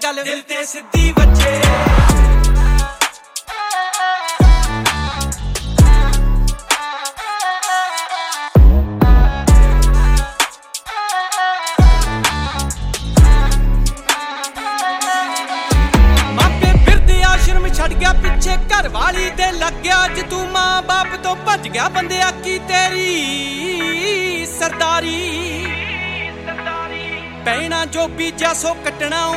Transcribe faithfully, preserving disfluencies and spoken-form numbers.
ਚੱਲ ਦਿਲ ਤੇ ਸਿੱਧੀ ਵੱਜੇ। ਮਾਪੇ ਫਿਰਦੇ ਆਸ਼ਰਮ ਛੱਡ ਗਿਆ ਪਿੱਛੇ, ਘਰ ਵਾਲੀ ਤੇ ਲੱਗ ਗਿਆ ਅੱਜ ਤੂੰ ਮਾਂ ਬਾਪ ਤੋਂ ਭੱਜ ਗਿਆ। ਬੰਦਿਆ ਕੀ ਤੇਰੀ ਸਰਦਾਰੀ, ਪੈਣਾ ਜੋ ਬੀਜਿਆ ਸੋ ਕੱਟਣਾ।